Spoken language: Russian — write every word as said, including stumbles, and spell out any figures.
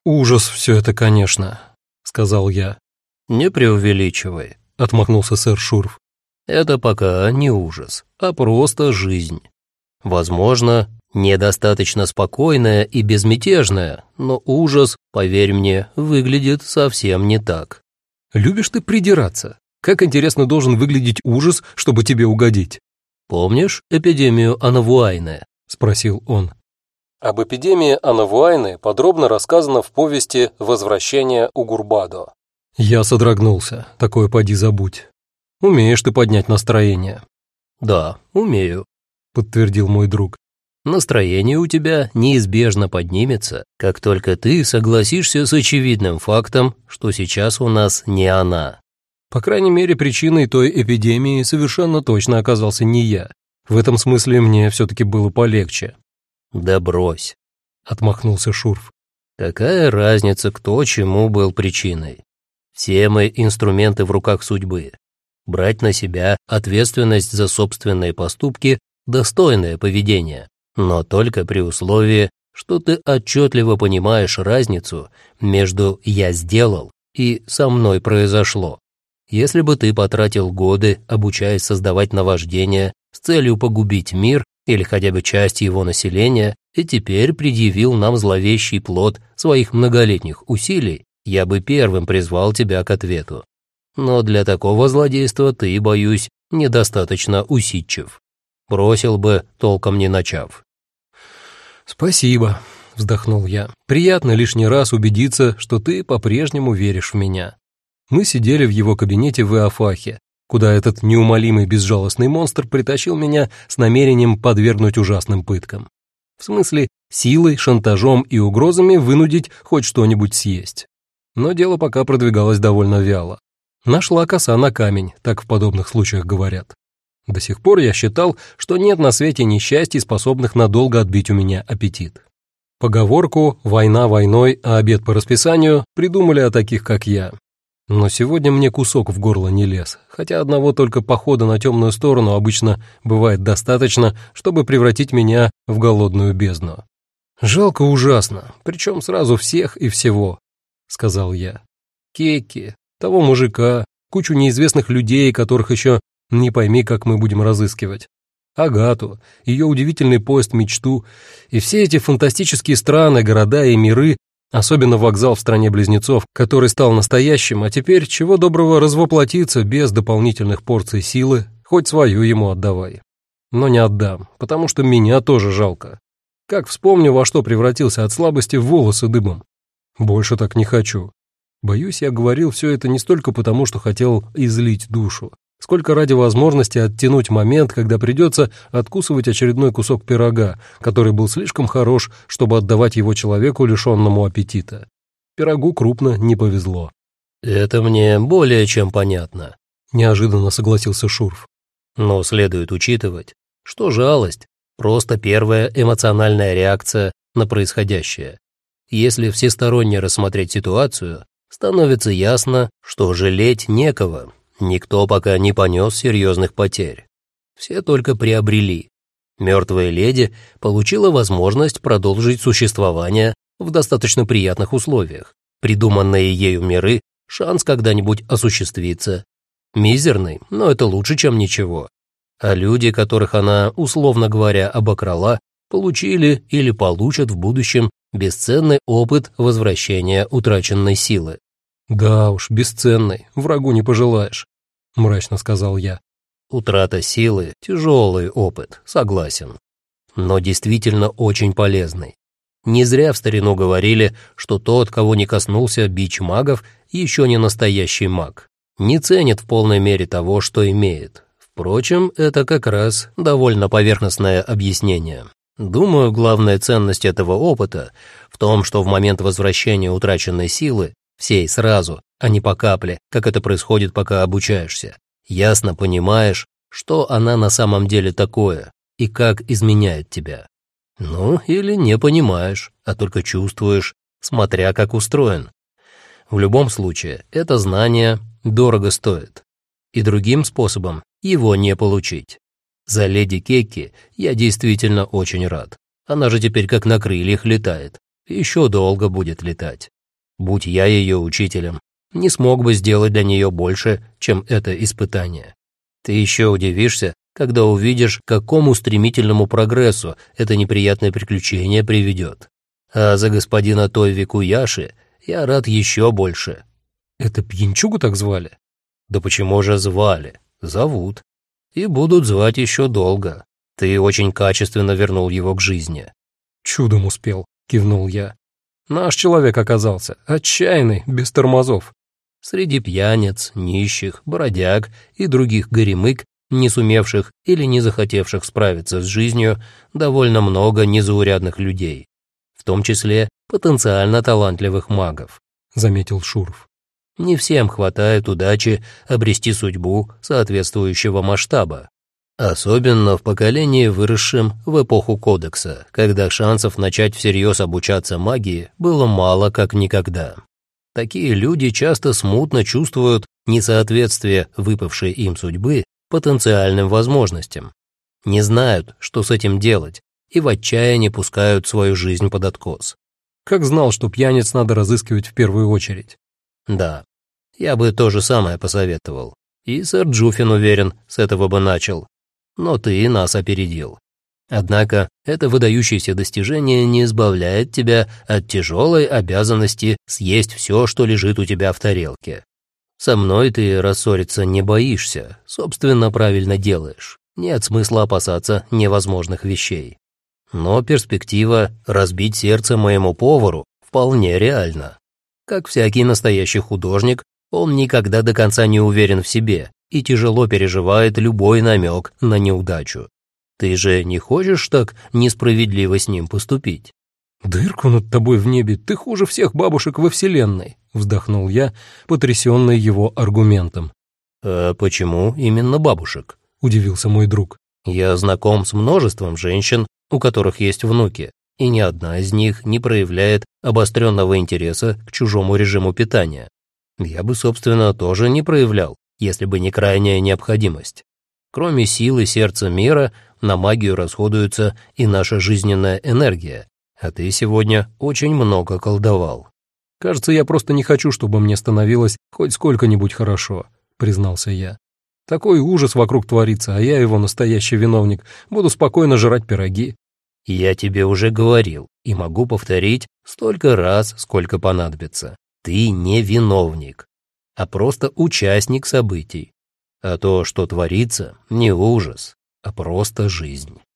«Ужас все это, конечно», — сказал я. «Не преувеличивай», — отмахнулся сэр Шурф. «Это пока не ужас, а просто жизнь. Возможно, недостаточно спокойная и безмятежная, но ужас, поверь мне, выглядит совсем не так». «Любишь ты придираться? Как интересно должен выглядеть ужас, чтобы тебе угодить?» «Помнишь эпидемию Анавуайны?» — спросил он. Об эпидемии Анавуайны подробно рассказано в повести «Возвращение Угурбадо». Я содрогнулся, такое поди забудь. Умеешь ты поднять настроение. «Да, умею», — подтвердил мой друг. «Настроение у тебя неизбежно поднимется, как только ты согласишься с очевидным фактом, что сейчас у нас не она». По крайней мере, причиной той эпидемии совершенно точно оказался не я. В этом смысле мне все-таки было полегче. «Да брось», — отмахнулся Шурф. «Какая разница, кто чему был причиной? Все мы инструменты в руках судьбы. Брать на себя ответственность за собственные поступки – достойное поведение, но только при условии, что ты отчетливо понимаешь разницу между «я сделал» и «со мной произошло». Если бы ты потратил годы, обучаясь создавать наваждения с целью погубить мир или хотя бы часть его населения, и теперь предъявил нам зловещий плод своих многолетних усилий, я бы первым призвал тебя к ответу. Но для такого злодейства ты, боюсь, недостаточно усидчив. Бросил бы, толком не начав». «Спасибо», — вздохнул я. «Приятно лишний раз убедиться, что ты по-прежнему веришь в меня». Мы сидели в его кабинете в Иофахе, куда этот неумолимый безжалостный монстр притащил меня с намерением подвергнуть ужасным пыткам. В смысле, силой, шантажом и угрозами вынудить хоть что-нибудь съесть. Но дело пока продвигалось довольно вяло. Нашла коса на камень, так в подобных случаях говорят. До сих пор я считал, что нет на свете несчастий, способных надолго отбить у меня аппетит. Поговорку «война войной, а обед по расписанию» придумали о таких, как я. Но сегодня мне кусок в горло не лез, хотя одного только похода на темную сторону обычно бывает достаточно, чтобы превратить меня в голодную бездну. «Жалко ужасно, причем сразу всех и всего», — сказал я. «Кекки, того мужика, кучу неизвестных людей, которых еще не пойми, как мы будем разыскивать. Агату, ее удивительный поезд-мечту и все эти фантастические страны, города и миры, особенно вокзал в стране-близнецов, который стал настоящим, а теперь, чего доброго, развоплотиться без дополнительных порций силы, хоть свою ему отдавай. Но не отдам, потому что меня тоже жалко. Как вспомню, во что превратился от слабости, в волосы дыбом. Больше так не хочу. Боюсь, я говорил все это не столько потому, что хотел излить душу, сколько ради возможности оттянуть момент, когда придется откусывать очередной кусок пирога, который был слишком хорош, чтобы отдавать его человеку, лишенному аппетита. Пирогу крупно не повезло. «Это мне более чем понятно», — неожиданно согласился Шурф. «Но следует учитывать, что жалость — просто первая эмоциональная реакция на происходящее. Если всесторонне рассмотреть ситуацию, становится ясно, что жалеть некого. Никто пока не понес серьезных потерь. Все только приобрели. Мертвая леди получила возможность продолжить существование в достаточно приятных условиях. Придуманные ею миры — шанс когда-нибудь осуществиться. Мизерный, но это лучше, чем ничего. А люди, которых она, условно говоря, обокрала, получили или получат в будущем бесценный опыт возвращения утраченной силы. «Да уж, бесценный, врагу не пожелаешь», — мрачно сказал я. «Утрата силы — тяжелый опыт, согласен, но действительно очень полезный. Не зря в старину говорили, что тот, кого не коснулся бич магов, еще не настоящий маг, не ценит в полной мере того, что имеет. Впрочем, это как раз довольно поверхностное объяснение. Думаю, главная ценность этого опыта в том, что в момент возвращения утраченной силы, всей сразу, а не по капле, как это происходит, пока обучаешься, ясно понимаешь, что она на самом деле такое и как изменяет тебя. Ну, или не понимаешь, а только чувствуешь, смотря как устроен. В любом случае, это знание дорого стоит, и другим способом его не получить. За леди Кекки я действительно очень рад. Она же теперь как на крыльях летает, Еще долго будет летать. Будь я ее учителем, не смог бы сделать для нее больше, чем это испытание. Ты еще удивишься, когда увидишь, к какому стремительному прогрессу это неприятное приключение приведет. А за господина Тойви Куяши я рад еще больше». «Это пьянчугу так звали?» «Да почему же звали? Зовут. И будут звать еще долго. Ты очень качественно вернул его к жизни». «Чудом успел», — кивнул я. «Наш человек оказался, отчаянный, без тормозов». Среди пьяниц, нищих, бродяг и других горемык, не сумевших или не захотевших справиться с жизнью, довольно много незаурядных людей, в том числе потенциально талантливых магов», — заметил Шуров. «Не всем хватает удачи обрести судьбу соответствующего масштаба. Особенно в поколении, выросшем в эпоху Кодекса, когда шансов начать всерьез обучаться магии было мало как никогда. Такие люди часто смутно чувствуют несоответствие выпавшей им судьбы потенциальным возможностям, не знают, что с этим делать, и в отчаянии пускают свою жизнь под откос». «Как знал, что пьяниц надо разыскивать в первую очередь». «Да, я бы то же самое посоветовал. И сэр Джуфин, уверен, с этого бы начал. Но ты нас опередил. Однако это выдающееся достижение не избавляет тебя от тяжелой обязанности съесть все, что лежит у тебя в тарелке. Со мной ты рассориться не боишься, собственно, правильно делаешь. Нет смысла опасаться невозможных вещей. Но перспектива разбить сердце моему повару вполне реальна. Как всякий настоящий художник, он никогда до конца не уверен в себе и тяжело переживает любой намек на неудачу. Ты же не хочешь так несправедливо с ним поступить?» «Дырку над тобой в небе, ты хуже всех бабушек во вселенной», — вздохнул я, потрясенный его аргументом. «А почему именно бабушек?» — удивился мой друг. «Я знаком с множеством женщин, у которых есть внуки, и ни одна из них не проявляет обостренного интереса к чужому режиму питания. Я бы, собственно, тоже не проявлял, если бы не крайняя необходимость. Кроме силы сердца мира, на магию расходуется и наша жизненная энергия, а ты сегодня очень много колдовал». «Кажется, я просто не хочу, чтобы мне становилось хоть сколько-нибудь хорошо», — признался я. «Такой ужас вокруг творится, а я его настоящий виновник. Буду спокойно жрать пироги». «Я тебе уже говорил и могу повторить столько раз, сколько понадобится. Ты не виновник, а просто участник событий. А то, что творится, не ужас, а просто жизнь».